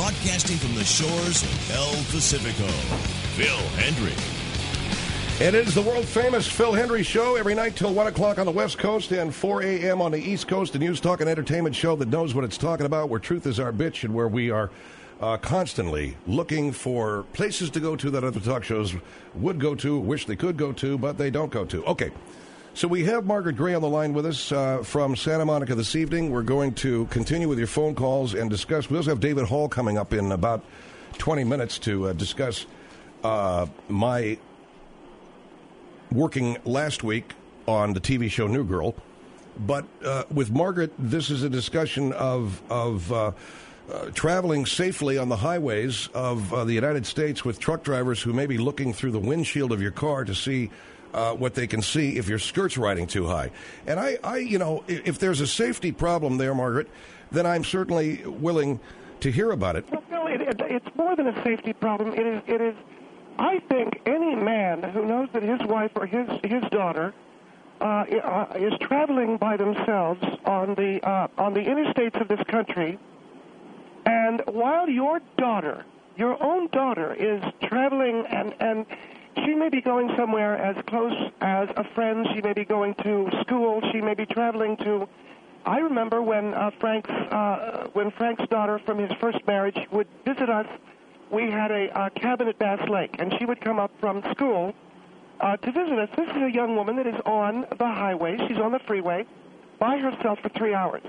broadcasting from the shores of El Pacifico, Phil Hendry. It is the world-famous Phil Hendry Show every night till 1 o'clock on the West Coast and 4 a.m. on the East Coast, a news, talk, and entertainment show that knows what it's talking about, where truth is our bitch, and where we are constantly looking for places to go to that other talk shows would go to, wish they could go to, but they don't go to. Okay, so we have Margaret Gray on the line with us from Santa Monica this evening. We're going to continue with your phone calls and discuss. We also have David Hall coming up in about 20 minutes to discuss my working last week on the TV show New Girl. But with Margaret, this is a discussion of traveling safely on the highways of the United States with truck drivers who may be looking through the windshield of your car to see what they can see if your skirt's riding too high. And I, you know, if there's a safety problem there, Margaret, then I'm certainly willing to hear about it. Well, no, it's more than a safety problem. It is. I think any man who knows that his wife or his daughter is traveling by themselves on the interstates of this country, and while your own daughter, is traveling, and she may be going somewhere as close as a friend, she may be going to school, she may be traveling to. I remember when Frank's daughter from his first marriage would visit us. We had a cabin at Bass Lake, and she would come up from school to visit us. This is a young woman that is on the highway. She's on the freeway by herself for 3 hours.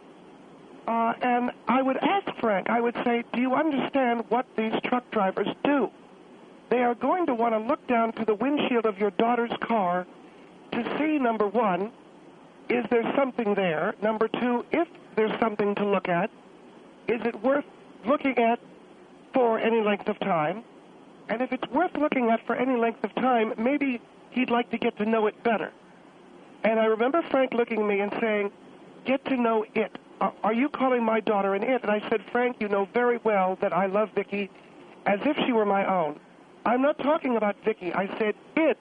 And I would ask Frank, I would say, do you understand what these truck drivers do? They are going to want to look down to the windshield of your daughter's car to see, number one, is there something there? Number two, if there's something to look at, is it worth looking at for any length of time? And if it's worth looking at for any length of time, maybe he'd like to get to know it better. And I remember Frank looking at me and saying, get to know it. Are you calling my daughter an it? And I said, Frank, you know very well that I love Vicky as if she were my own. I'm not talking about Vicky. I said it.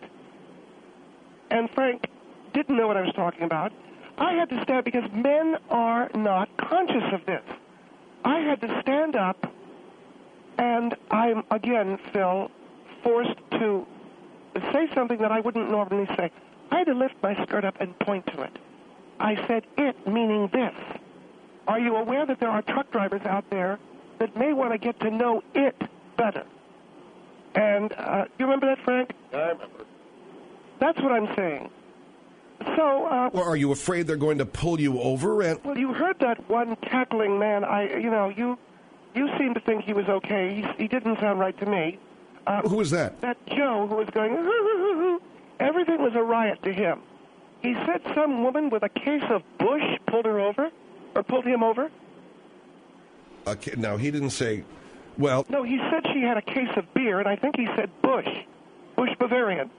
And Frank didn't know what I was talking about. I had to stand, because men are not conscious of this. I had to stand up. And I'm, again, Phil, forced to say something that I wouldn't normally say. I had to lift my skirt up and point to it. I said it, meaning this. Are you aware that there are truck drivers out there that may want to get to know it better? And you remember that, Frank? I remember. That's what I'm saying. So, well, are you afraid they're going to pull you over? And well, you heard that one cackling man. You seem to think he was okay. He didn't sound right to me. Who was that? That Joe who was going, everything was a riot to him. He said some woman with a case of Bush pulled him over. Okay, now, he didn't say, well... No, he said she had a case of beer, and I think he said Bush Bavarian.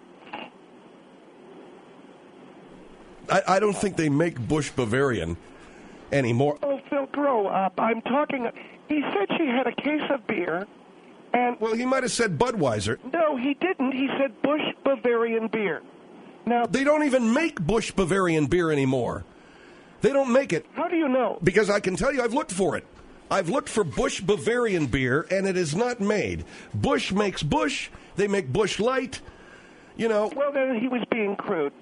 I don't think they make Bush Bavarian anymore. Oh, Phil, grow up. I'm talking... He said she had a case of beer, and... Well, he might have said Budweiser. No, he didn't. He said Bush Bavarian beer. Now... They don't even make Bush Bavarian beer anymore. They don't make it. How do you know? Because I can tell you I've looked for it. I've looked for Bush Bavarian beer, and it is not made. Bush makes Bush. They make Bush Light. You know... Well, then he was being crude.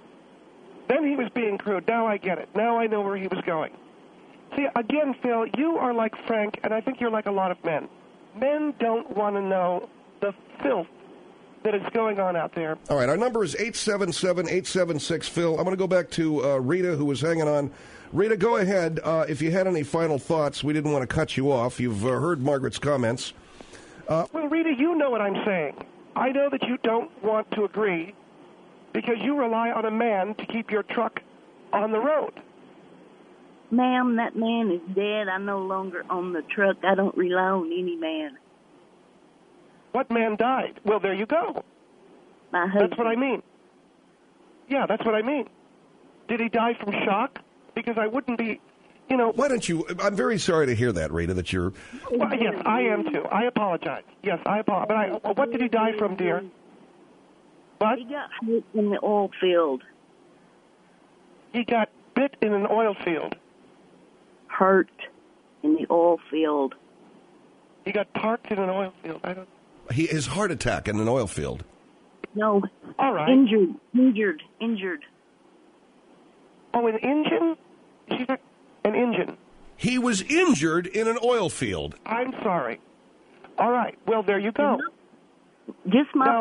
Now I get it. Now I know where he was going. See, again, Phil, you are like Frank, and I think you're like a lot of men. Men don't want to know the filth that is going on out there. All right, our number is 877-876-PHIL. I'm going to go back to Rita, who was hanging on. Rita, go ahead. If you had any final thoughts, we didn't want to cut you off. You've heard Margaret's comments. Well, Rita, you know what I'm saying. I know that you don't want to agree because you rely on a man to keep your truck on the road. Ma'am, that man is dead. I'm no longer on the truck. I don't rely on any man. What man died? Well, there you go. My husband. That's what I mean. Yeah, that's what I mean. Did he die from shock? Because I wouldn't be, Why don't you... I'm very sorry to hear that, Rita, that you're... Well, yes, I am too. I apologize. Yes, I apologize. But what did he die from, dear? What? He got hit in the oil field. He got bit in an oil field. Hurt in the oil field. He got parked in an oil field. I don't. His heart attack in an oil field. No. All right. Injured. Oh, an engine? An engine. He was injured in an oil field. I'm sorry. All right. Well, there you go. Just Now,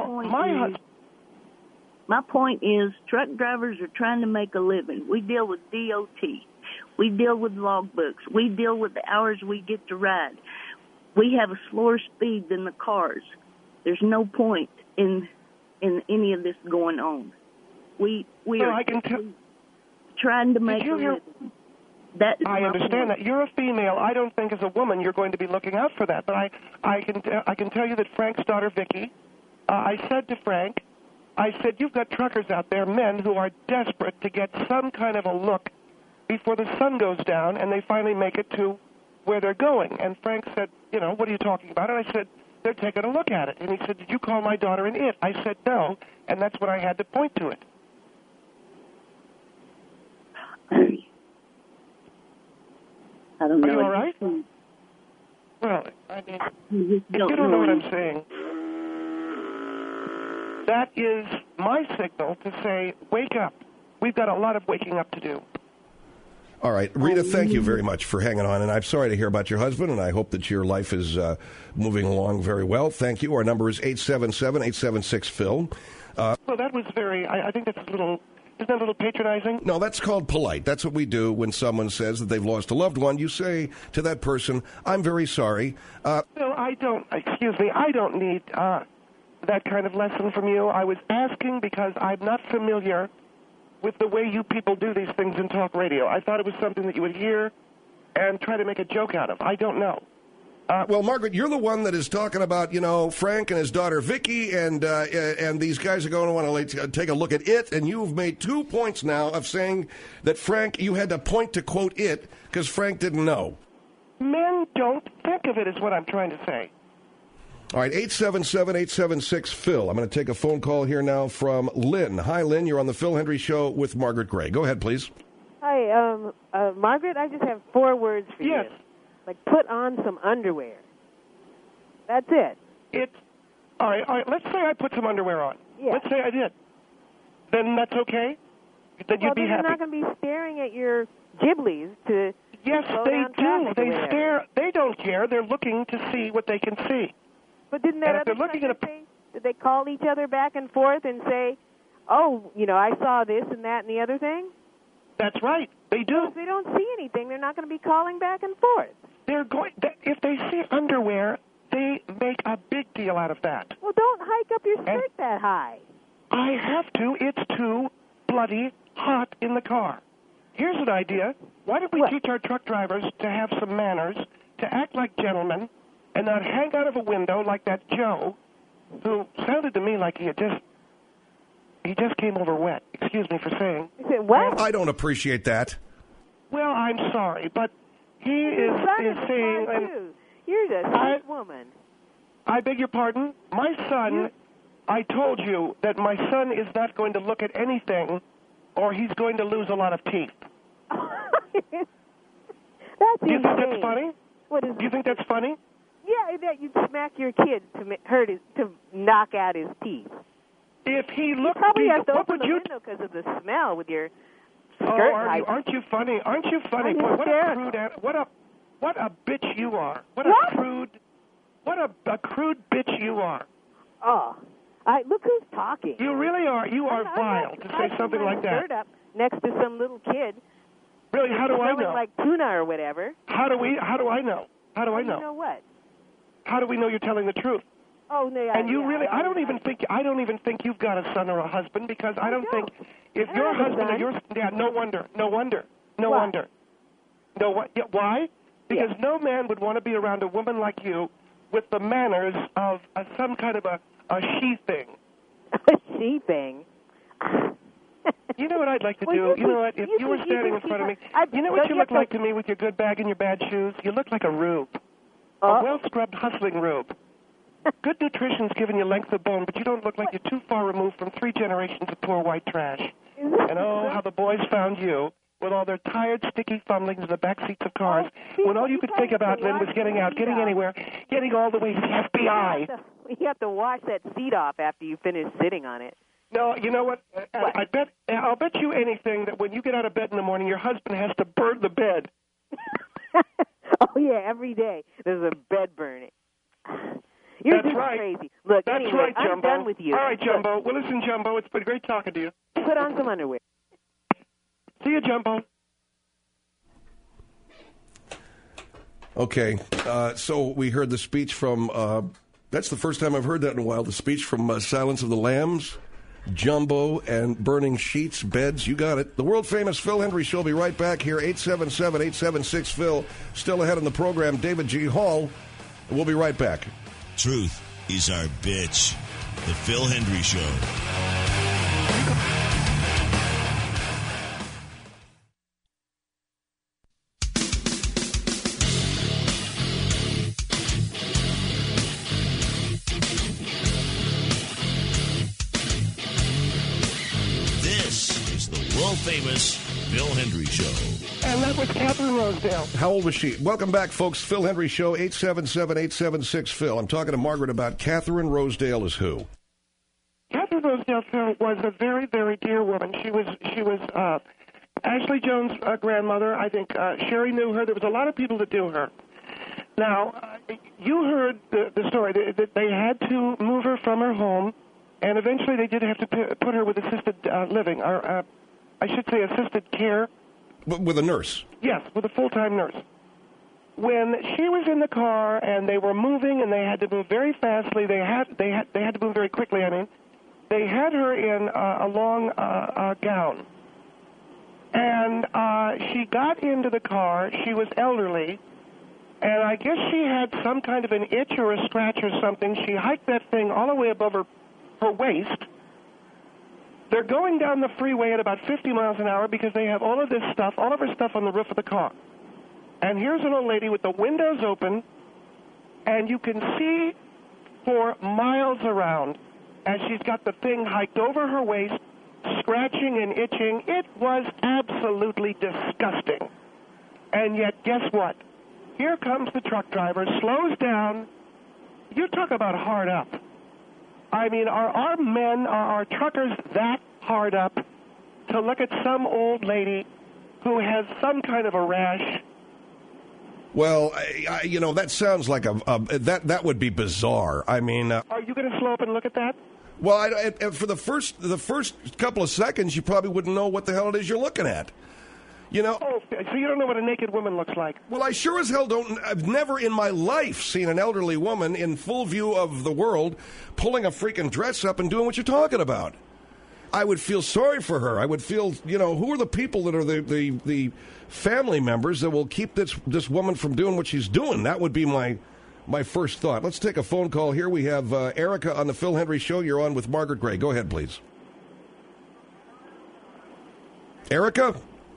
my point is truck drivers are trying to make a living. We deal with DOT. We deal with logbooks. We deal with the hours we get to ride. We have a slower speed than the cars. There's no point in any of this going on. We are trying to make a living. I understand that. You're a female. I don't think as a woman you're going to be looking out for that. But I can tell you that Frank's daughter, Vicky, I said to Frank, you've got truckers out there, men who are desperate to get some kind of a look before the sun goes down and they finally make it to where they're going. And Frank said, what are you talking about? And I said, they're taking a look at it. And he said, did you call my daughter an it? I said, no, and that's when I had to point to it. I don't know. Are you all right? Well, I mean, if you don't know what I'm saying, that is my signal to say, wake up. We've got a lot of waking up to do. All right. Rita, thank you very much for hanging on. And I'm sorry to hear about your husband, and I hope that your life is moving along very well. Thank you. Our number is 877-876-PHIL. Well, that was I think that's isn't that a little patronizing? No, that's called polite. That's what we do when someone says that they've lost a loved one. You say to that person, I'm very sorry. Well, I don't need that kind of lesson from you. I was asking because I'm not familiar with the way you people do these things in talk radio. I thought it was something that you would hear and try to make a joke out of. I don't know. Well, Margaret, you're the one that is talking about, Frank and his daughter Vicky, and these guys are going to want to take a look at it. And you've made 2 points now of saying that Frank, you had to point to quote it because Frank didn't know. Men don't think of it, is what I'm trying to say. All right, 877-876-PHIL. I'm going to take a phone call here now from Lynn. Hi, Lynn. You're on the Phil Hendry Show with Margaret Gray. Go ahead, please. Hi, Margaret, I just have 4 words for you. Yes. Like, put on some underwear. That's it. All right, let's say I put some underwear on. Yeah. Let's say I did. Then that's okay? Then you'd be happy. You're not going to be staring at your giblies to Yes, slow they down do. traffic They or whatever. stare. They don't care. They're looking to see what they can see. But didn't that And if other they're looking person at say, did they call each other back and forth and say, oh, I saw this and that and the other thing? That's right. They do. If they don't see anything, they're not going to be calling back and forth. If they see underwear, they make a big deal out of that. Well, don't hike up your skirt that high. I have to. It's too bloody hot in the car. Here's an idea. Why don't we teach our truck drivers to have some manners, to act like gentlemen, and not hang out of a window like that Joe, who sounded to me like he just came over wet. Excuse me for saying. Is it wet? I don't appreciate that. Well, I'm sorry, but he is saying... You're the sweet woman. I beg your pardon? My son, I told you that my son is not going to look at anything or he's going to lose a lot of teeth. That's Do you think that's funny? Do you think that's funny? Yeah, that you'd smack your kid to knock out his teeth. If he looked... You probably have to what open would the you... window because of the smell with your skirt. Aren't you funny? Aren't you funny? I'm Boy, hysterical. what a bitch you are. What a crude bitch you are. Oh, look who's talking. You really are. You are vile to say something like that. Skirt up next to some little kid. Really? How do I know? Like tuna or whatever. How do I know? How do I know? You know what? How do we know you're telling the truth? Oh no! And you really? I don't even think you've got a son or a husband because I don't think if your husband or your no wonder. Why? Because no man would want to be around a woman like you with the manners of some kind of a she thing. A she thing. You know what I'd like to do? You know what? If you were standing in front of me, you know what you look like to me with your good bag and your bad shoes? You look like a rube. A well-scrubbed, hustling rube. Good nutrition's giving you length of bone, but you don't look like you're too far removed from 3 generations of poor white trash. And how the boys found you. with all their tired, sticky fumblings in the back seats of cars, when all you could think about, Lynn, was getting out, getting anywhere, getting all the way to the FBI. You have to wash that seat off after you finish sitting on it. No, you know what? I'll bet you anything that when you get out of bed in the morning, your husband has to burn the bed. Oh, yeah, every day there's a bed burning. You're That's just right. crazy. Look, That's anyway, right, I'm Jumbo. done with you. All right, Jumbo. Well, listen, Jumbo, it's been great talking to you. Put on some underwear. See you, Jumbo. Okay, so we heard the speech from, that's the first time I've heard that in a while, the speech from Silence of the Lambs, Jumbo, and Burning Sheets, Beds, you got it. The world-famous Phil Hendry Show will be right back here, 877-876-PHIL. Still ahead in the program, David G. Hall. We'll be right back. Truth is our bitch. The Phil Hendry Show. This is the world-famous Phil Hendry Show. And that was Catherine Rosedale. How old was she? Welcome back, folks. Phil Hendry Show, 877-876-PHIL. I'm talking to Margaret about Catherine Rosedale is who? Catherine Rosedale, Phil, was a very, very dear woman. She was Ashley Jones' grandmother. I think Sherry knew her. There was a lot of people that knew her. Now, you heard the story. They had to move her from her home, and eventually they did have to put her with assisted living, or I should say assisted care. With a nurse? Yes, with a full-time nurse. When she was in the car and they were moving and they had to move very fastly, they had to move very quickly, I mean, they had her in a long gown. And she got into the car. She was elderly, and I guess she had some kind of an itch or a scratch or something. She hiked that thing all the way above her waist. They're going down the freeway at about 50 miles an hour because they have all of this stuff, all of her stuff on the roof of the car. And here's an old lady with the windows open, and you can see for miles around as she's got the thing hiked over her waist, scratching and itching. It was absolutely disgusting. And yet, guess what? Here comes the truck driver, slows down. You talk about hard up. I mean, are our men, are our truckers that hard up to look at some old lady who has some kind of a rash? Well, you know, that sounds like that would be bizarre. I mean, are you going to slow up and look at that? Well, for the first couple of seconds, you probably wouldn't know what the hell it is you're looking at. You know? Oh, so you don't know what a naked woman looks like? Well, I sure as hell don't. I've never in my life seen an elderly woman in full view of the world pulling a freaking dress up and doing what you're talking about. I would feel sorry for her. I would feel, you know, who are the people that are the family members that will keep this woman from doing what she's doing? That would be my first thought. Let's take a phone call here. We have Erica on the Phil Hendry Show. You're on with Margaret Gray. Go ahead, please. Erica?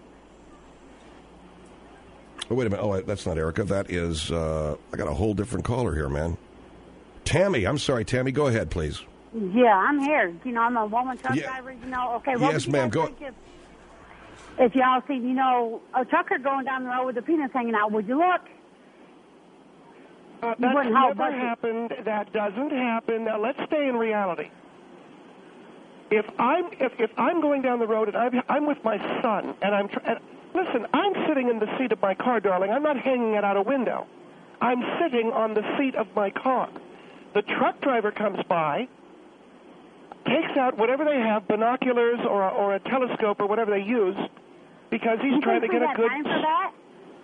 Oh, wait a minute. Oh, that's not Erica. That is, I got a whole different caller here, man. Tammy. I'm sorry, Tammy. Go ahead, please. Yeah, I'm here. You know, I'm a woman truck driver, you know. Okay, what yes, would you ma'am. guys think if y'all see, you know, a trucker going down the road with a penis hanging out? Would you look? That's never happened. That doesn't happen. Now, let's stay in reality. If I'm going down the road and I'm with my son and listen, I'm sitting in the seat of my car, darling. I'm not hanging it out a window. I'm sitting on the seat of my car. The truck driver comes by, takes out whatever they have, binoculars or a telescope or whatever they use, because he's trying to get a good... Time for that?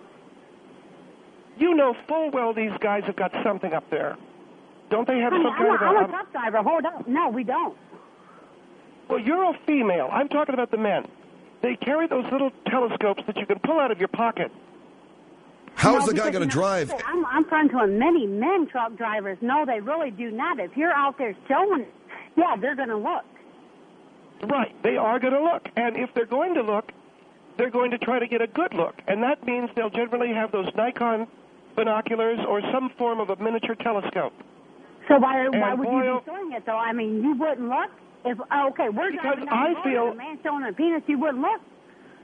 You know full well these guys have got something up there. Don't they have some kind of a... I'm a truck driver. Hold up. No, we don't. Well, you're a female. I'm talking about the men. They carry those little telescopes that you can pull out of your pocket. How's the guy going to drive? I'm friends with many men truck drivers. No, they really do not. If you're out there showing it, yeah, they're going to look. Right. They are going to look. And if they're going to look, they're going to try to get a good look. And that means they'll generally have those Nikon binoculars or some form of a miniature telescope. So why would you be doing it, though? I mean, you wouldn't look? We're because driving down the road, a man showing a penis, you wouldn't look?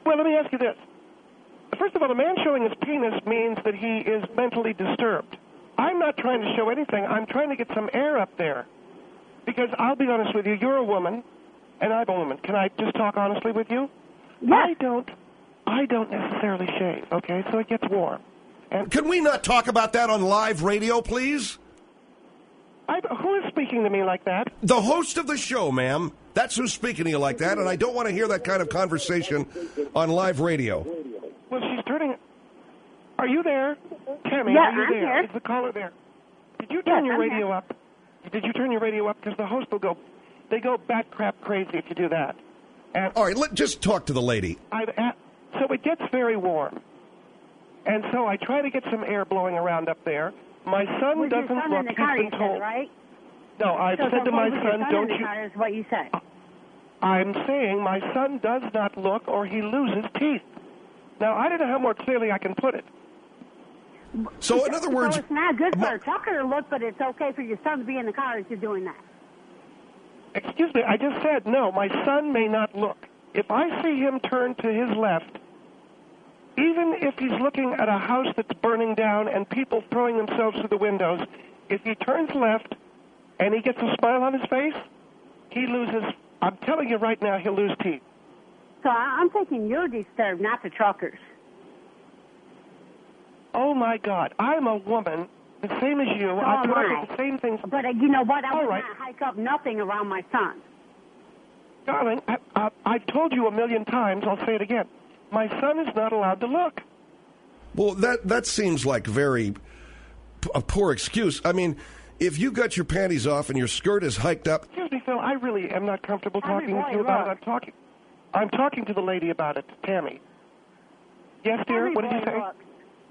Well, let me ask you this. First of all, a man showing his penis means that he is mentally disturbed. I'm not trying to show anything. I'm trying to get some air up there. Because I'll be honest with you, you're a woman, and I'm a woman. Can I just talk honestly with you? Yes. I don't necessarily shave, okay? So it gets warm. And Can we not talk about that on live radio, please? who is speaking to me like that? The host of the show, ma'am. That's who's speaking to you like that, and I don't want to hear that kind of conversation on live radio. Well, she's turning... Are you there? Tammy, Yeah, are you I'm there? here. Is the caller there? Did you turn Yes, your I'm radio here. up? Did you turn your radio up? Because the host will go... They go bat crap crazy if you do that. And All right, just talk to the lady. so it gets very warm. And so I try to get some air blowing around up there. My son With your doesn't son look. in the He's car, been you said, told. right? No, I've So said to my with your son, son don't in the you... car is what you said. I'm saying my son does not look or he loses teeth. Now, I don't know how more clearly I can put it. So, in other words... So it's not good for a trucker to look, but it's okay for your son to be in the car as you're doing that. Excuse me, I just said, no, my son may not look. If I see him turn to his left, even if he's looking at a house that's burning down and people throwing themselves through the windows, if he turns left and he gets a smile on his face, he loses, I'm telling you right now, he'll lose teeth. So I'm thinking you're disturbed, not the truckers. Oh, my God, I'm a woman, the same as you. So I am put up I. with the same things. But you know what? I All would right. not hike up nothing around my son. Darling, I've told you a million times, I'll say it again. My son is not allowed to look. Well, that seems like a poor excuse. I mean, if you got your panties off and your skirt is hiked up... Excuse me, Phil, I really am not comfortable Every talking with boy you about looks. it. I'm talking to the lady about it, Tammy. Yes, dear, what did you say? Look.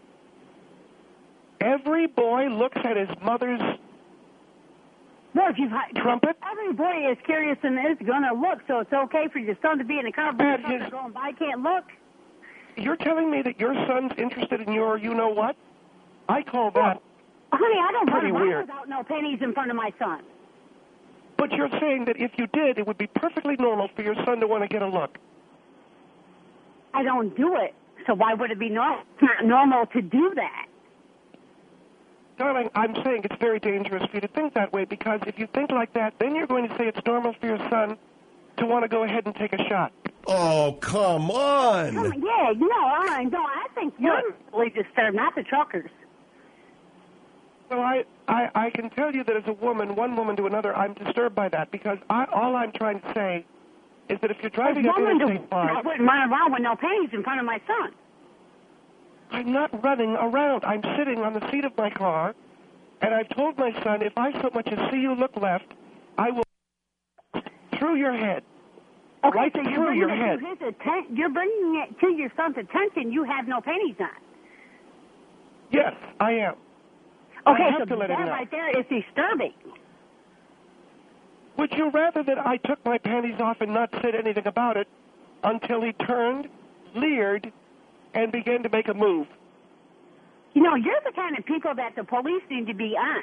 Every boy looks at his mother's... Well, if you've Trumpet? Every boy is curious and is going to look, so it's okay for your son to be in the car, but And your son his- going by can't look. You're telling me that your son's interested in your you-know-what? I call that... Honey, I don't Pretty run around weird. without no pennies in front of my son. But you're saying that if you did, it would be perfectly normal for your son to want to get a look. I don't do it, so why would it be normal? It's not normal to do that. Darling, I'm saying it's very dangerous for you to think that way, because if you think like that, then you're going to say it's normal for your son to want to go ahead and take a shot. Oh, come on! Yeah, I think you're really disturbed, not the truckers. Well, I can tell you that as a woman, one woman to another, I'm disturbed by that, because all I'm trying to say is that if you're driving up Interstate 5... I wouldn't run around with no pennies in front of my son. I'm not running around. I'm sitting on the seat of my car, and I've told my son, if I so much as see you look left, I will through your head. Okay, Right so through your head. You're bringing it to your son's attention. You have no pennies on. Yes, I am. Okay, I have so to let that him know. right there is disturbing. Would you rather that I took my panties off and not said anything about it until he turned, leered, and began to make a move? You know, you're the kind of people that the police need to be on.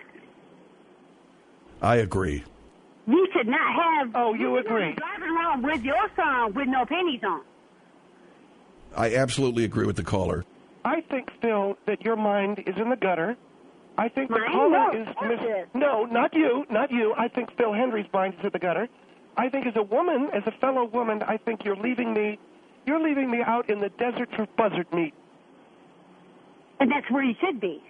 I agree. You should not have... Oh, you agree. Driving around with your son with no pennies on. I absolutely agree with the caller. I think, Phil, that your mind is in the gutter. I think the Mine? caller No, is... that's it. No, not you, not you. I think Phil Henry's mind is in the gutter. I think as a woman, as a fellow woman, I think you're leaving me out in the desert for buzzard meat. And that's where you should be.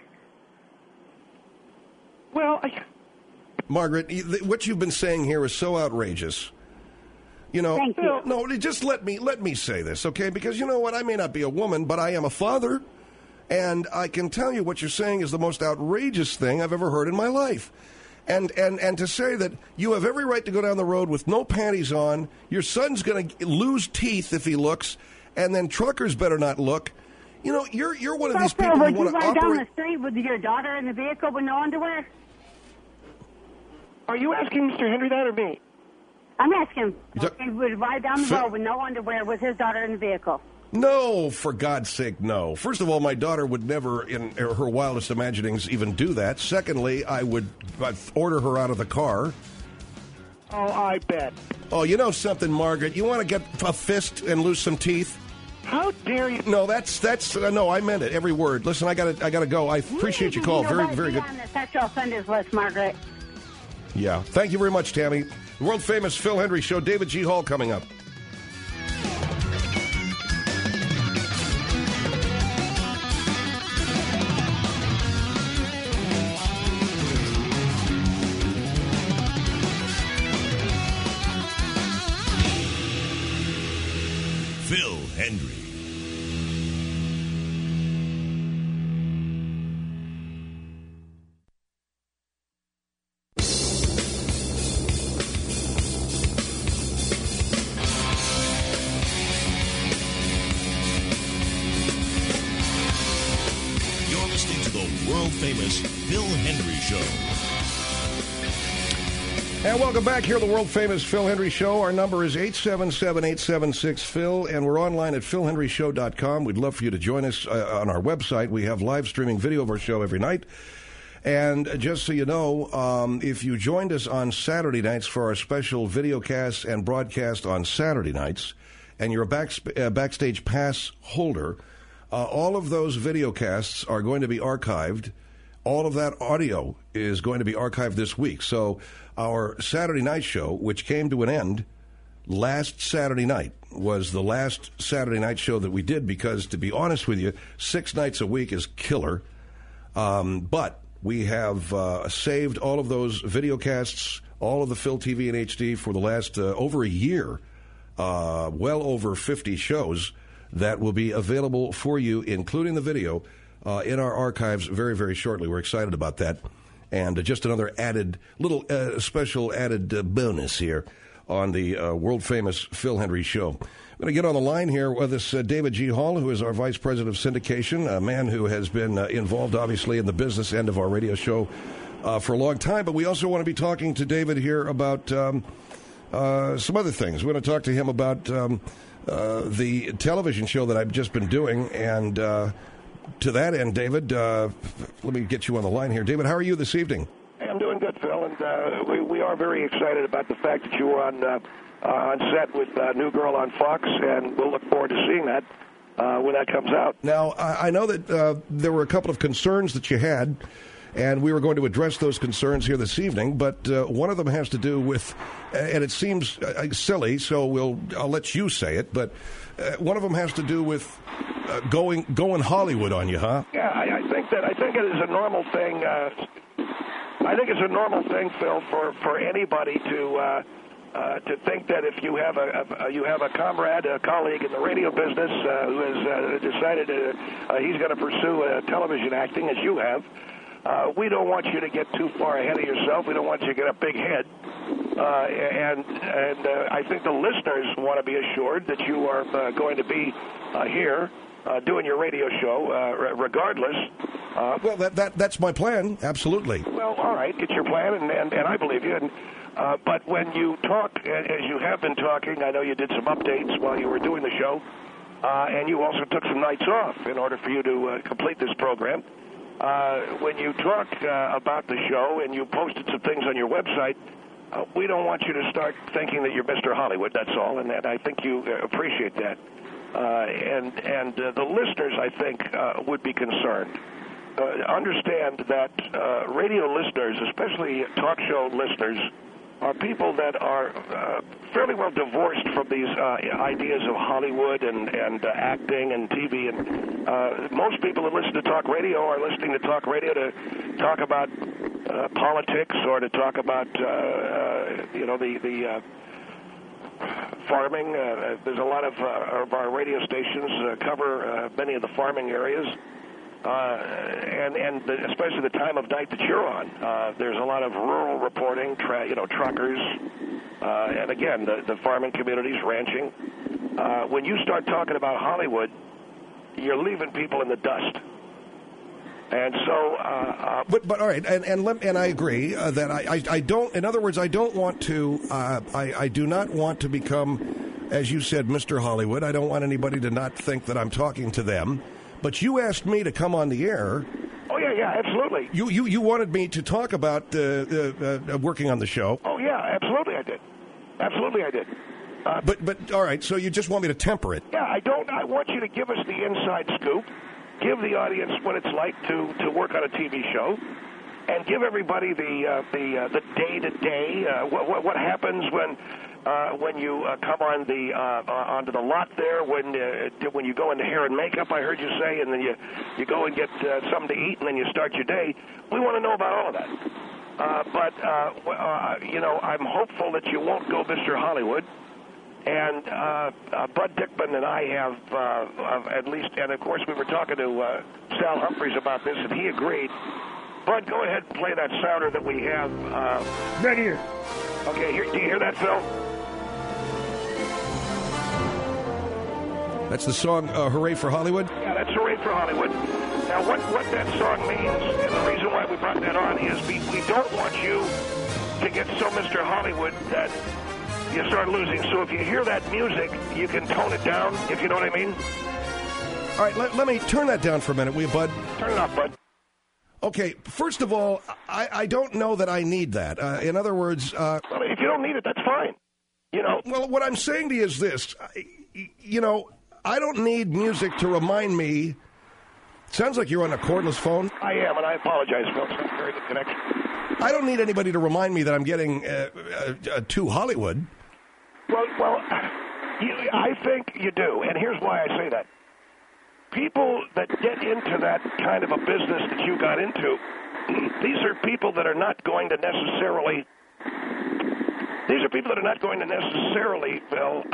Well, Margaret, what you've been saying here is so outrageous. You know, Thank you. no, just let me say this, okay? Because you know what? I may not be a woman, but I am a father, and I can tell you what you're saying is the most outrageous thing I've ever heard in my life. And to say that you have every right to go down the road with no panties on, your son's going to lose teeth if he looks, and then truckers better not look. You know, you're one of these people would who you want to ride down operate. the street with your daughter in the vehicle with no underwear? are you asking Mr. Henry that or me? I'm asking. You He would ride down the Phil- road with no underwear with his daughter in the vehicle. No, for God's sake, no. First of all, my daughter would never, in her wildest imaginings, even do that. Secondly, I'd order her out of the car. Oh, I bet. Oh, you know something, Margaret? You want to get a fist and lose some teeth? How dare you? No, that's no. I meant it, every word. Listen, I gotta go. I appreciate your call. Very, very good. On the sexual offenders list, Margaret. Yeah, thank you very much, Tammy. The world famous Phil Hendry Show. David G. Hall coming up. Phil Hendry. You're listening to the world-famous Phil Hendry Show. And welcome back here to the world-famous Phil Hendry Show. Our number is 877-876-PHIL, and we're online at philhendryshow.com. We'd love for you to join us on our website. We have live streaming video of our show every night. And just so you know, if you joined us on Saturday nights for our special videocast and broadcast on Saturday nights, and you're a Backstage Pass holder, all of those videocasts are going to be archived. All of that audio is going to be archived this week. So our Saturday night show, which came to an end last Saturday night, was the last Saturday night show that we did because, to be honest with you, 6 nights a week is killer. But we have saved all of those videocasts, all of the Phil TV and HD for the last over a year, well over 50 shows that will be available for you, including the video, in our archives very, very shortly. We're excited about that. And just another added, little special added bonus here on the world-famous Phil Hendry Show. I'm going to get on the line here with us David G. Hall, who is our Vice President of Syndication, a man who has been involved, obviously, in the business end of our radio show for a long time. But we also want to be talking to David here about some other things. We're going to talk to him about the television show that I've just been doing, and to that end, David, let me get you on the line here. David, how are you this evening? Hey, I'm doing good, Phil, and we are very excited about the fact that you were on set with New Girl on Fox, and we'll look forward to seeing that when that comes out. Now, I know that there were a couple of concerns that you had, and we were going to address those concerns here this evening, but one of them has to do with, and it seems silly, so I'll let you say it, but one of them has to do with going Hollywood on you, huh? Yeah, I think it is a normal thing. I think it's a normal thing, Phil, for anybody to think that if you have a comrade, a colleague in the radio business who has decided he's going to pursue television acting, as you have, we don't want you to get too far ahead of yourself. We don't want you to get a big head. And I think the listeners want to be assured that you are going to be here doing your radio show regardless. Well, that's my plan, absolutely. Well, all right, it's your plan, and I believe you. But when you talk, as you have been talking, I know you did some updates while you were doing the show, and you also took some nights off in order for you to complete this program. When you talk about the show and you posted some things on your website, we don't want you to start thinking that you're Mr. Hollywood, that's all, and I think you appreciate that. And the listeners, I think, would be concerned. Understand that radio listeners, especially talk show listeners, are people that are fairly well divorced from these ideas of Hollywood and acting and TV. And most people that listen to talk radio are listening to talk radio to talk about politics or to talk about, the farming. There's a lot of our radio stations cover many of the farming areas. And especially the time of night that you're on. There's a lot of rural reporting, truckers, and again, the farming communities, ranching. When you start talking about Hollywood, you're leaving people in the dust. And so, but all right, and I agree that I don't. In other words, I don't want to. I do not want to become, as you said, Mr. Hollywood. I don't want anybody to not think that I'm talking to them. But you asked me to come on the air. Oh, yeah, absolutely. You wanted me to talk about working on the show. Oh, yeah, absolutely I did. Absolutely I did. But all right, so you just want me to temper it? Yeah, I don't. I want you to give us the inside scoop, give the audience what it's like to work on a TV show, and give everybody the day-to-day. What happens when you come on onto the lot there, when you go into hair and makeup, I heard you say, and then you go and get something to eat, and then you start your day. We want to know about all of that. I'm hopeful that you won't go Mr. Hollywood. And Bud Dickman and I have at least, and of course we were talking to Sal Humphreys about this, and he agreed. Bud, go ahead and play that sounder that we have. Right here. Okay, do you hear that, Phil? That's the song Hooray for Hollywood? Yeah, that's Hooray for Hollywood. Now, what that song means, and the reason why we brought that on, is we don't want you to get so Mr. Hollywood that you start losing. So if you hear that music, you can tone it down, if you know what I mean. All right, let me turn that down for a minute, will you, Bud? Turn it off, Bud. Okay, first of all, I don't know that I need that. In other words... well, if you don't need it, that's fine. You know. Well, what I'm saying to you is this. I don't need music to remind me... Sounds like you're on a cordless phone. I am, and I apologize, Phil. It's not a very good connection. I don't need anybody to remind me that I'm getting to Hollywood. Well, I think you do, and here's why I say that. People that get into that kind of a business that you got into, these are people that are not going to necessarily. These are people that are not going to necessarily, Phil,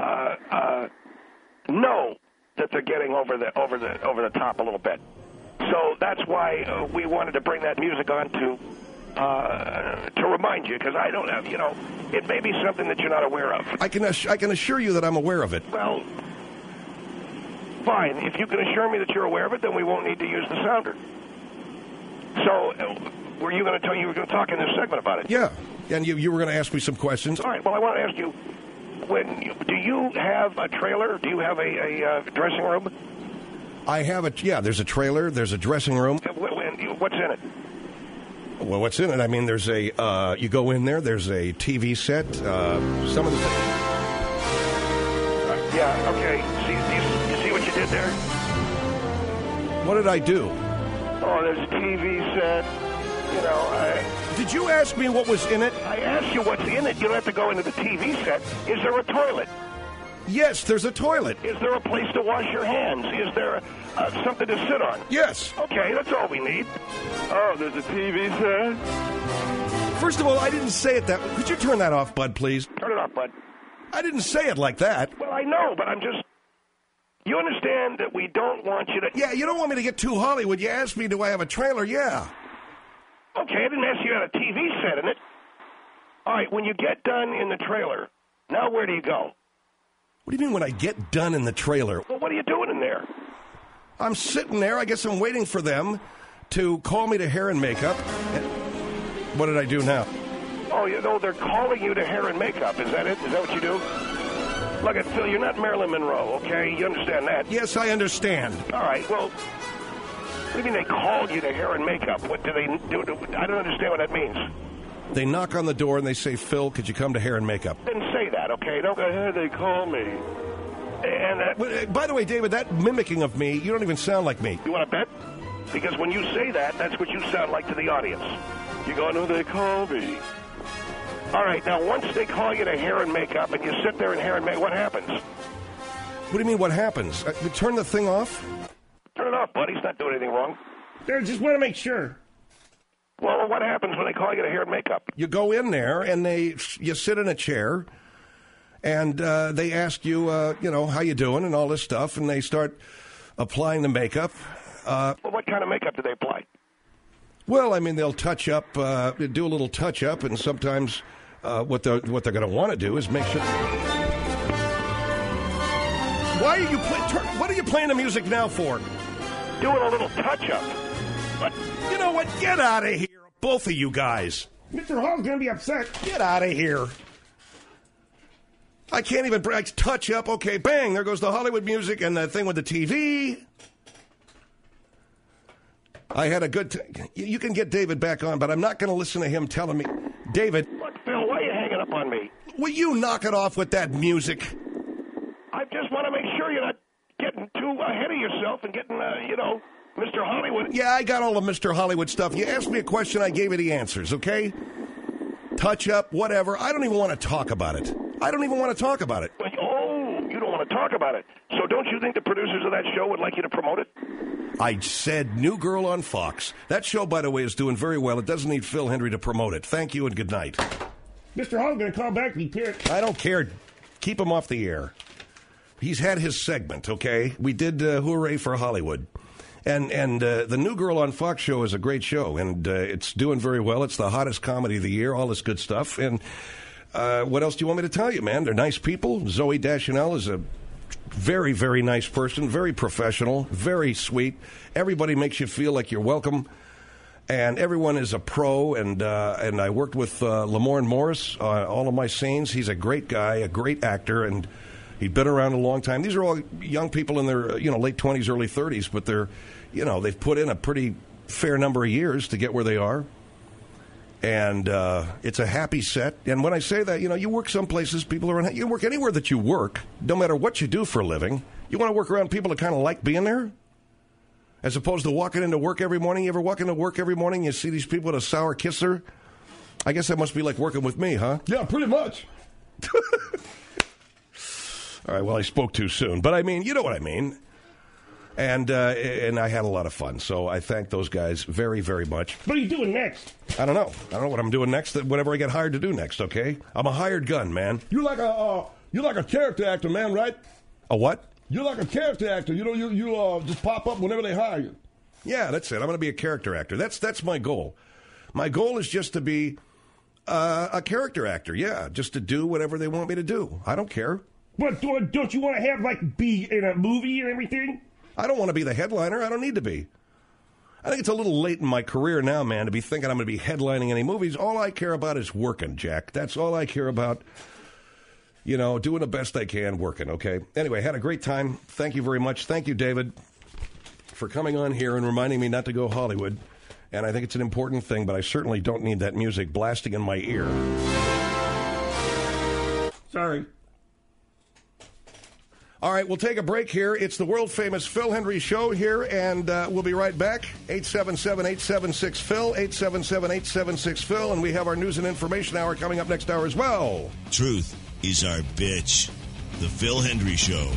know that they're getting over the top a little bit. So that's why we wanted to bring that music on to remind you, because I don't have, it may be something that you're not aware of. I can assure you that I'm aware of it. Well, fine. If you can assure me that you're aware of it, then we won't need to use the sounder. So, were you going to talk in this segment about it? Yeah, and you were going to ask me some questions. All right. Well, I want to ask you, do you have a trailer? Do you have a dressing room? I have there's a trailer, there's a dressing room. What's in it? Well, what's in it? I mean, there's you go in there, there's a TV set, some of the... Yeah, okay. You see what you did there? What did I do? Oh, there's a TV set, Did you ask me what was in it? I asked you what's in it. You don't have to go into the TV set. Is there a toilet? Yes, there's a toilet. Is there a place to wash your hands? Is there something to sit on? Yes. Okay, that's all we need. Oh, there's a TV set? First of all, I didn't say it that way. Could you turn that off, Bud, please? Turn it off, Bud. I didn't say it like that. Well, I know, but I'm just... You understand that we don't want you to... Yeah, you don't want me to get too Hollywood. You asked me, do I have a trailer? Yeah. Okay, I didn't ask you had a TV set in it. All right, when you get done in the trailer, now where do you go? What do you mean when I get done in the trailer? Well, what are you doing in there? I'm sitting there. I guess I'm waiting for them to call me to hair and makeup. What did I do now? Oh, they're calling you to hair and makeup. Is that it? Is that what you do? Look at Phil, you're not Marilyn Monroe, okay? You understand that? Yes, I understand. All right, well, what do you mean they called you to hair and makeup? What do they do? I don't understand what that means. They knock on the door and they say, Phil, could you come to hair and makeup? Didn't say that, okay? Don't go ahead, they call me. And by the way, David, that mimicking of me, you don't even sound like me. You want to bet? Because when you say that, that's what you sound like to the audience. You go, no, they call me. All right, now once they call you to hair and makeup and you sit there in hair and makeup, what happens? What do you mean, what happens? Turn the thing off? Turn it off, buddy. He's not doing anything wrong. I just want to make sure. Well, what happens when they call you to hair and makeup? You go in there and you sit in a chair and they ask you, how you doing and all this stuff, and they start applying the makeup. Well, what kind of makeup do they apply? Well, I mean, they'll touch up, do a little touch up, and sometimes what they're going to want to do is make sure. Why are you what are you playing the music now for? Doing a little touch up. But you know what? Get out of here, both of you guys. Mr. Hall's going to be upset. Get out of here. I can't even touch up. Okay, bang, there goes the Hollywood music and the thing with the TV. I had a good you can get David back on, but I'm not going to listen to him telling me. David. Look, Phil, why are you hanging up on me? Will you knock it off with that music? I just want to make sure you're not getting too ahead of yourself and getting, Mr. Hollywood. Yeah, I got all the Mr. Hollywood stuff. You asked me a question, I gave you the answers, okay? Touch up, whatever. I don't even want to talk about it. I don't even want to talk about it. Oh, you don't want to talk about it. So don't you think the producers of that show would like you to promote it? I said New Girl on Fox. That show, by the way, is doing very well. It doesn't need Phil Hendry to promote it. Thank you and good night. Mr. Hall's going to call back. Be pissed. I don't care. Keep him off the air. He's had his segment, okay? We did Hooray for Hollywood. And the New Girl on Fox show is a great show, and it's doing very well. It's the hottest comedy of the year, all this good stuff. And what else do you want me to tell you, man? They're nice people. Zoe Deschanel is a very, very nice person, very professional, very sweet. Everybody makes you feel like you're welcome. And everyone is a pro, and I worked with Lamorne Morris on all of my scenes. He's a great guy, a great actor, and he'd been around a long time. These are all young people in their late 20s, early 30s, but they've put in a pretty fair number of years to get where they are. And it's a happy set. And when I say that, you work some places, people are you work anywhere that you work, no matter what you do for a living. You want to work around people that kind of like being there? As opposed to walking into work every morning. You ever walk into work every morning, you see these people with a sour kisser? I guess that must be like working with me, huh? Yeah, pretty much. All right, well, I spoke too soon. But I mean, you know what I mean. And I had a lot of fun. So I thank those guys very, very much. What are you doing next? I don't know. I don't know what I'm doing next, whatever I get hired to do next, okay? I'm a hired gun, man. You're like a character actor, man, right? A what? You're like a character actor. You just pop up whenever they hire you. Yeah, that's it. I'm going to be a character actor. That's my goal. My goal is just to be a character actor, yeah. Just to do whatever they want me to do. I don't care. But don't you want to have, be in a movie and everything? I don't want to be the headliner. I don't need to be. I think it's a little late in my career now, man, to be thinking I'm going to be headlining any movies. All I care about is working, Jack. That's all I care about. Doing the best I can, working, okay? Anyway, had a great time. Thank you very much. Thank you, David, for coming on here and reminding me not to go Hollywood. And I think it's an important thing, but I certainly don't need that music blasting in my ear. Sorry. All right, we'll take a break here. It's the world-famous Phil Hendry Show here, and we'll be right back. 877-876-PHIL, 877-876-PHIL, and we have our news and information hour coming up next hour as well. Truth is our bitch. The Phil Hendry Show.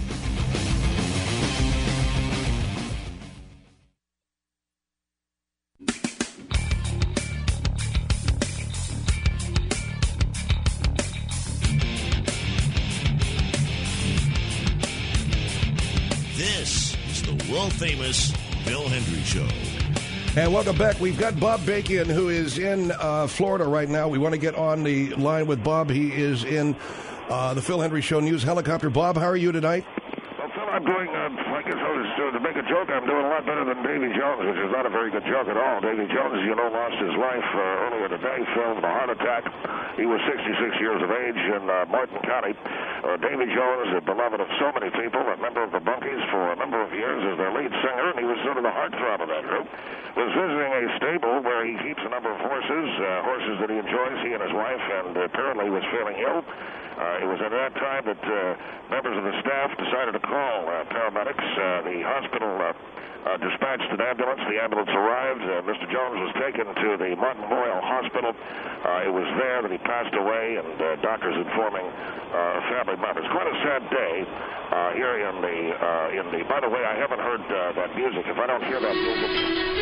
This is the world-famous Phil Hendry Show. And welcome back. We've got Bob Bakian, who is in Florida right now. We want to get on the line with Bob. He is in the Phil Hendry Show News Helicopter. Bob, how are you tonight? Well, Phil, I'm doing, I guess I was to make a joke, I'm doing a lot better than Davy Jones, which is not a very good joke at all. Davy Jones, lost his life earlier today, Phil, with a heart attack. He was 66 years of age in Martin County. Davy Jones, a beloved of so many people, a member of the Bunkies for a number of years as their lead singer, and he was sort of the heartthrob of that group, was visiting a stable where he keeps a number of horses that he enjoys, he and his wife, and apparently was feeling ill. It was at that time that members of the staff decided to call paramedics. The hospital dispatched an ambulance. The ambulance arrived. Mr. Jones was taken to the Martin Memorial Hospital. It was there that he passed away, and doctors informing family members. Quite a sad day here in the. By the way, I haven't heard that music. If I don't hear that music,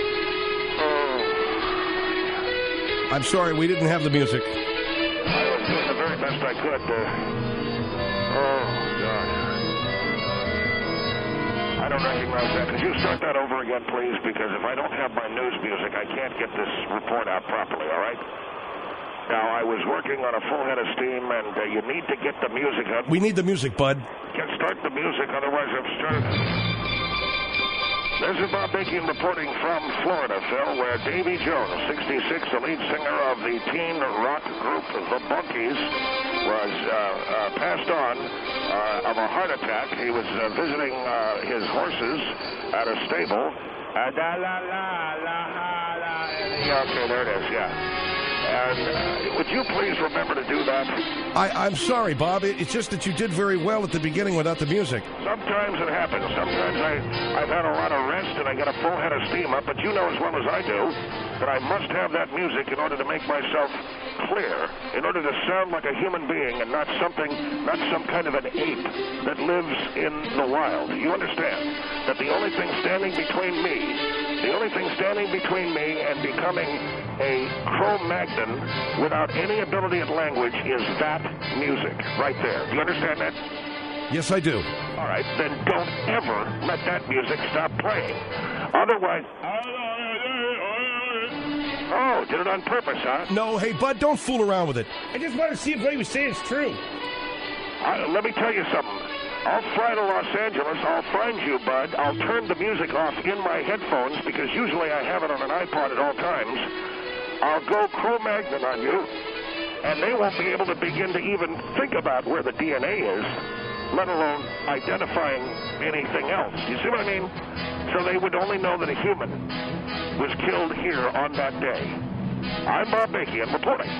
I'm sorry, we didn't have the music. I was doing the very best I could. Oh God. I don't recognize that. Could you start that over again, please? Because if I don't have my news music, I can't get this report out properly, all right? Now, I was working on a full head of steam, and you need to get the music up. We need the music, bud. Can't start the music, otherwise I've started. This is Bob Bakian reporting from Florida, Phil, where Davy Jones, 66, the lead singer of the teen rock group The Bunkies, was passed on of a heart attack. He was visiting his horses at a stable. Okay, there it is, yeah. And would you please remember to do that? I'm sorry, Bob. It's just that you did very well at the beginning without the music. Sometimes it happens. Sometimes I've had a lot of rest and I got a full head of steam up, but you know as well as I do that I must have that music in order to make myself clear, in order to sound like a human being and not some kind of an ape that lives in the wild. You understand that the only thing standing between me and becoming a Cro-Magnon without any ability at language is that music right there. Do you understand that? Yes, I do. All right, then don't ever let that music stop playing. Otherwise... Oh, did it on purpose, huh? No, hey, Bud, don't fool around with it. I just want to see if what he was saying is true. Let me tell you something. I'll fly to Los Angeles. I'll find you, Bud. I'll turn the music off in my headphones because usually I have it on an iPod at all times. I'll go Cro-Magnon on you, and they won't be able to begin to even think about where the DNA is, let alone identifying anything else. You see what I mean? So they would only know that a human was killed here on that day. I'm Bob Bakian reporting.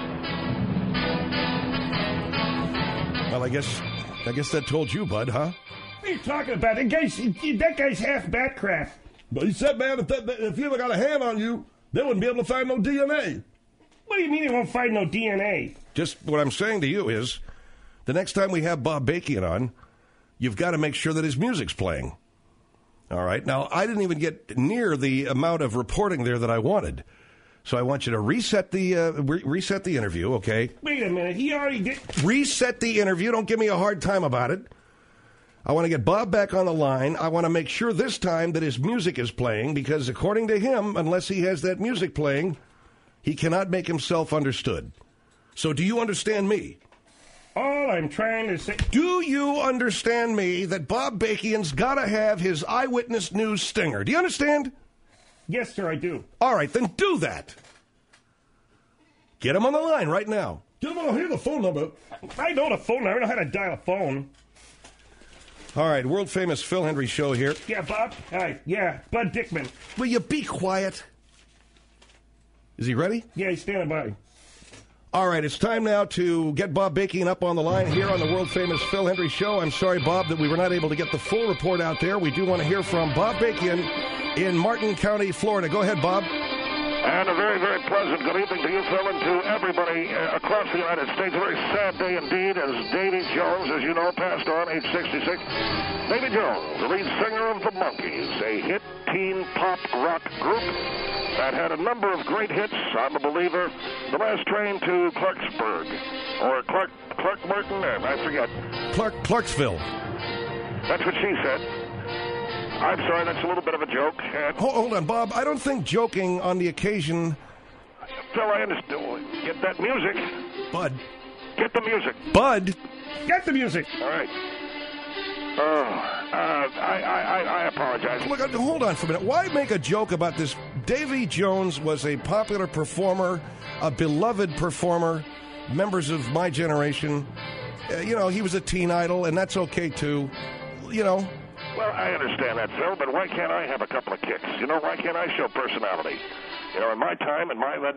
Well, I guess that told you, Bud, huh? What are you talking about? That guy's half Batcraft. But he said, man, if you ever got a hand on you, they wouldn't be able to find no DNA. What do you mean they won't find no DNA? Just what I'm saying to you is, the next time we have Bob Bakian on, you've got to make sure that his music's playing. All right? Now, I didn't even get near the amount of reporting there that I wanted. So I want you to reset the interview, okay? Wait a minute. He already did... Reset the interview. Don't give me a hard time about it. I want to get Bob back on the line. I want to make sure this time that his music is playing because according to him, unless he has that music playing, he cannot make himself understood. So do you understand me? All I'm trying to say... Do you understand me that Bob Bakian's got to have his Eyewitness News stinger? Do you understand? Yes, sir, I do. All right, then do that. Get him on the line right now. Get him on here, the phone number. I know the phone number. I know how to dial a phone. All right, world-famous Phil Hendry show here. Yeah, Bob. Hi. Yeah, Bud Dickman. Will you be quiet? Is he ready? Yeah, he's standing by. All right, it's time now to get Bob Bakian up on the line here on the world-famous Phil Hendry show. I'm sorry, Bob, that we were not able to get the full report out there. We do want to hear from Bob Bakian in Martin County, Florida. Go ahead, Bob. And a very, very pleasant good evening to you, Phil, and to everybody across the United States. A very sad day indeed as Davy Jones, as you know, passed on, age 66. Davy Jones, the lead singer of the Monkees, a hit teen pop rock group that had a number of great hits. I'm a believer. The Last Train to Clarksburg, or Clark Martin, I forget. Clarksville. That's what she said. I'm sorry, that's a little bit of a joke. Hold on, Bob. I don't think joking on the occasion... Phil, I understand. Get that music. Bud. Get the music. Bud. Get the music. All right. I apologize. Look, hold on for a minute. Why make a joke about this? Davy Jones was a popular performer, a beloved performer, members of my generation. He was a teen idol, and that's okay, too. Well, I understand that, Phil, but why can't I have a couple of kicks? Why can't I show personality? In my time,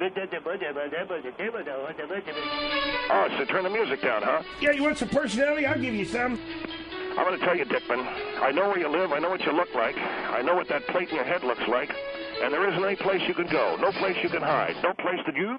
Oh, so turn the music down, huh? Yeah, you want some personality? I'll give you some. I'm going to tell you, Dickman, I know where you live, I know what you look like, I know what that plate in your head looks like, and there isn't any place you can go, no place you can hide, no place that you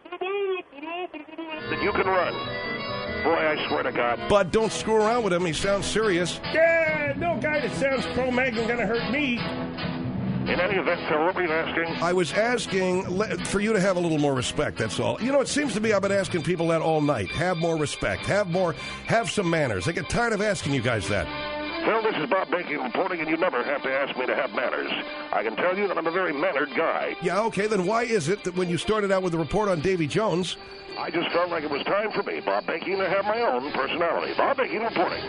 can run. Boy, I swear to God. Bud, don't screw around with him. He sounds serious. Yeah, no guy that sounds Cro-Magnon gonna hurt me. In any event, Phil, what were you asking? I was asking for you to have a little more respect, that's all. It seems to me I've been asking people that all night. Have more respect. Have some manners. I get tired of asking you guys that. Phil, this is Bob Bakian reporting, and you never have to ask me to have manners. I can tell you that I'm a very mannered guy. Yeah, okay, then why is it that when you started out with the report on Davy Jones... I just felt like it was time for me, Bob Bakian, to have my own personality. Bob Bakian reporting.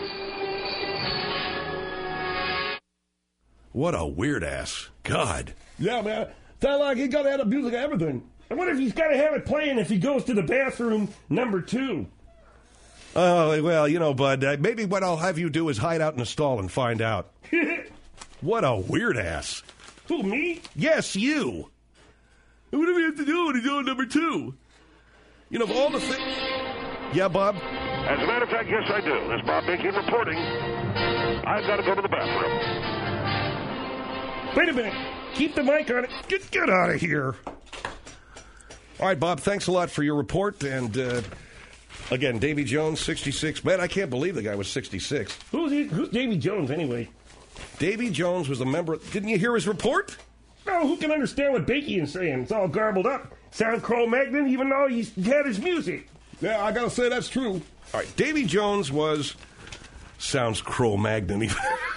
What a weird ass. God. Yeah, man. Sound like he got to have the music and everything. I wonder if he's got to have it playing if he goes to the bathroom number 2. Oh, well, Bud, maybe what I'll have you do is hide out in a stall and find out. What a weird ass. Who, me? Yes, you. What do we have to do when he's on number 2? You know, of all the things... Yeah, Bob? As a matter of fact, yes, I do. This is Bob Bacon reporting. I've got to go to the bathroom. Wait a minute. Keep the mic on it. Get out of here. All right, Bob, thanks a lot for your report. And, again, Davy Jones, 66. Man, I can't believe the guy was 66. Who's Davy Jones, anyway? Davy Jones was a member... Didn't you hear his report? No, who can understand what Bacon's saying? It's all garbled up. Sound Cro-Magnon, even though he had his music. Yeah, I gotta say that's true. All right, Davy Jones was... Sounds Cro-Magnon.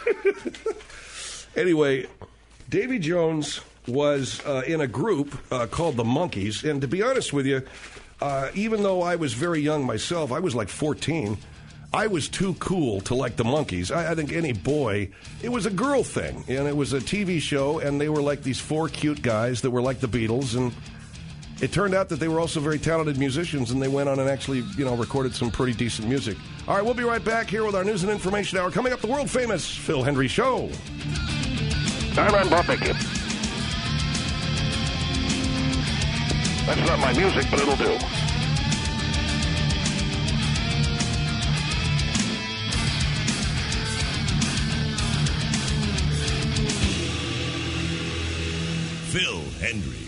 Anyway, Davy Jones was in a group called the Monkees, and to be honest with you, even though I was very young myself, I was like 14, I was too cool to like the Monkees. I think any boy, it was a girl thing, and it was a TV show, and they were like these four cute guys that were like the Beatles, and it turned out that they were also very talented musicians, and they went on and actually, recorded some pretty decent music. All right, we'll be right back here with our News and Information Hour. Coming up, the world-famous Phil Hendrie Show. I'm Bob Bacon. That's not my music, but it'll do. Phil Hendrie.